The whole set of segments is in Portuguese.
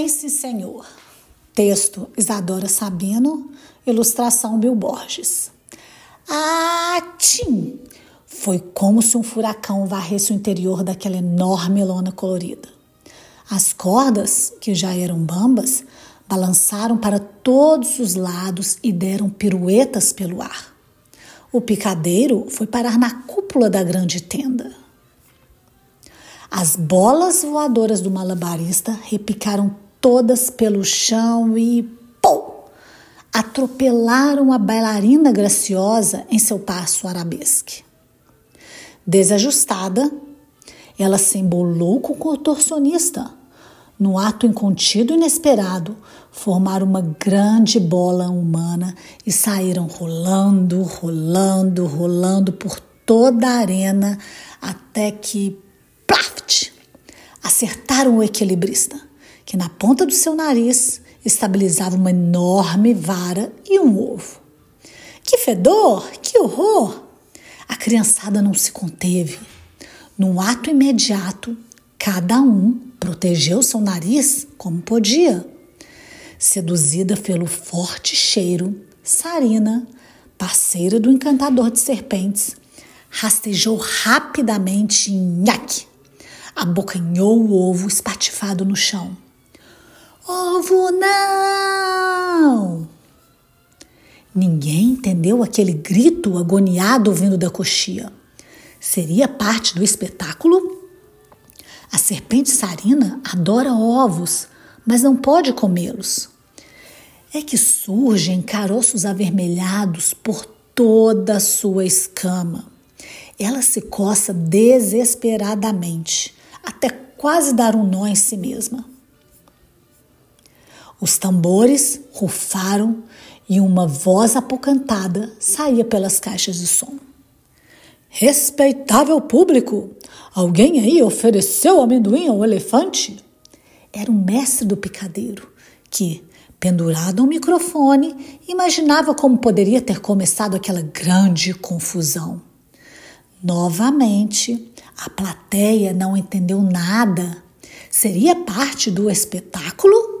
Tem sim, senhor. Texto Isadora Sabino, ilustração Bill Borges. Tchim! Foi como se um furacão varresse o interior daquela enorme lona colorida. As cordas, que já eram bambas, balançaram para todos os lados e deram piruetas pelo ar. O picadeiro foi parar na cúpula da grande tenda. As bolas voadoras do malabarista repicaram todas pelo chão e, pô! Atropelaram a bailarina graciosa em seu passo arabesque. Desajustada, ela se embolou com o contorcionista. No ato incontido e inesperado, formaram uma grande bola humana e saíram rolando, rolando, rolando por toda a arena até que, plaft, acertaram o equilibrista, que na ponta do seu nariz estabilizava uma enorme vara e um ovo. Que fedor! Que horror! A criançada não se conteve. Num ato imediato, cada um protegeu seu nariz como podia. Seduzida pelo forte cheiro, Sarina, parceira do encantador de serpentes, rastejou rapidamente e nhaque, abocanhou o ovo espatifado no chão. Ovo não! Ninguém entendeu aquele grito agoniado vindo da coxia. Seria parte do espetáculo? A serpente Sarina adora ovos, mas não pode comê-los. É que surgem caroços avermelhados por toda a sua escama. Ela se coça desesperadamente, até quase dar um nó em si mesma. Os tambores rufaram e uma voz apocantada saía pelas caixas de som. Respeitável público, alguém aí ofereceu amendoim ao elefante? Era o mestre do picadeiro, que, pendurado ao microfone, imaginava como poderia ter começado aquela grande confusão. Novamente, a plateia não entendeu nada. Seria parte do espetáculo?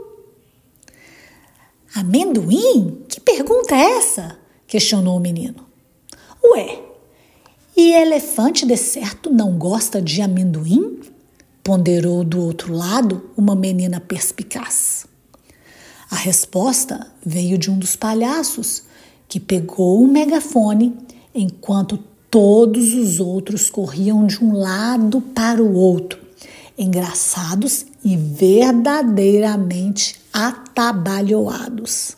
Amendoim? Que pergunta é essa? Questionou o menino. Ué, e elefante de certo não gosta de amendoim? Ponderou do outro lado uma menina perspicaz. A resposta veio de um dos palhaços, que pegou o megafone enquanto todos os outros corriam de um lado para o outro, engraçados e verdadeiramente atabalhoados.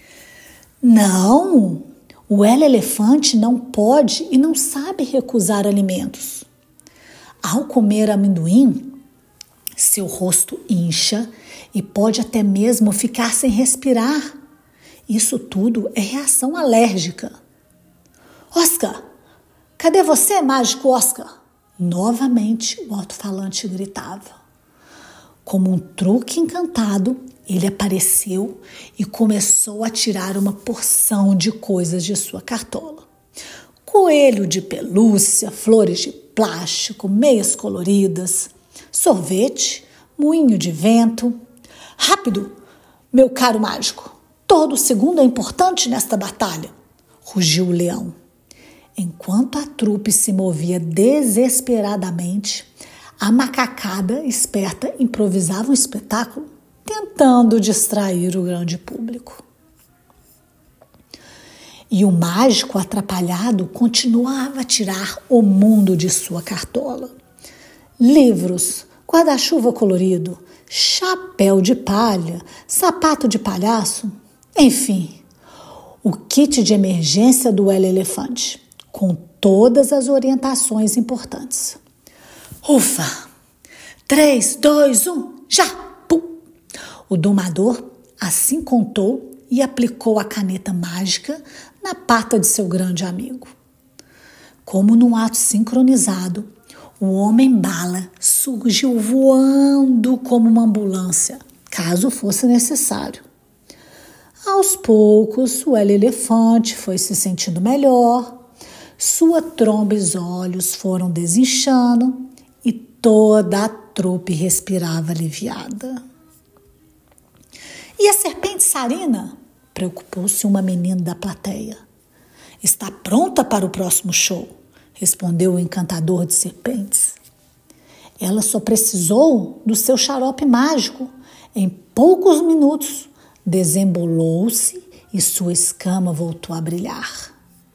Não, o elefante não pode e não sabe recusar alimentos. Ao comer amendoim, seu rosto incha e pode até mesmo ficar sem respirar. Isso tudo é reação alérgica. Oscar, cadê você, mágico Oscar? Novamente o alto-falante gritava. Como um truque encantado, ele apareceu e começou a tirar uma porção de coisas de sua cartola. Coelho de pelúcia, flores de plástico, meias coloridas, sorvete, moinho de vento. Rápido, meu caro mágico, todo segundo é importante nesta batalha, rugiu o leão. Enquanto a trupe se movia desesperadamente, a macacada esperta improvisava um espetáculo, tentando distrair o grande público. E o mágico atrapalhado continuava a tirar o mundo de sua cartola. Livros, guarda-chuva colorido, chapéu de palha, sapato de palhaço, enfim, o kit de emergência do elefante, com todas as orientações importantes. Ufa! 3, 2, 1, já! Pum! O domador assim contou e aplicou a caneta mágica na pata de seu grande amigo. Como num ato sincronizado, o homem-bala surgiu voando como uma ambulância, caso fosse necessário. Aos poucos, o elefante foi se sentindo melhor, sua tromba e os olhos foram desinchando e toda a trupe respirava aliviada. E a serpente Sarina? Preocupou-se uma menina da plateia. Está pronta para o próximo show, respondeu o encantador de serpentes. Ela só precisou do seu xarope mágico. Em poucos minutos, desembolou-se e sua escama voltou a brilhar.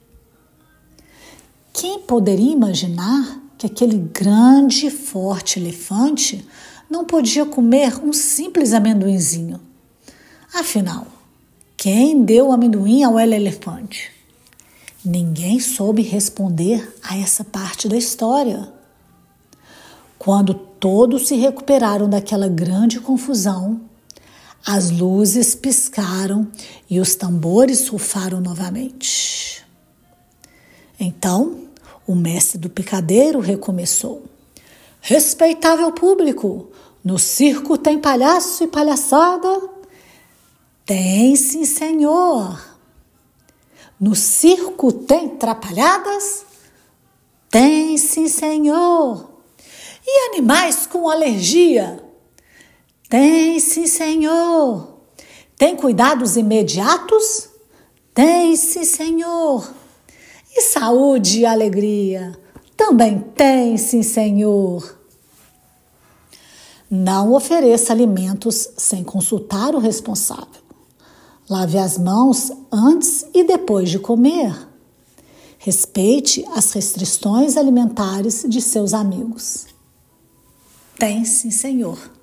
Quem poderia imaginar que aquele grande e forte elefante não podia comer um simples amendoinzinho? Afinal, quem deu o amendoim ao elefante? Ninguém soube responder a essa parte da história. Quando todos se recuperaram daquela grande confusão, as luzes piscaram e os tambores rufaram novamente. Então, o mestre do picadeiro recomeçou. Respeitável público, no circo tem palhaço e palhaçada? Tem, sim, senhor. No circo tem trapalhadas? Tem, sim, senhor. E animais com alergia? Tem, sim, senhor. Tem cuidados imediatos? Tem, sim, senhor. E saúde e alegria? Também tem, sim, senhor. Não ofereça alimentos sem consultar o responsável. Lave as mãos antes e depois de comer. Respeite as restrições alimentares de seus amigos. Tem, sim, senhor.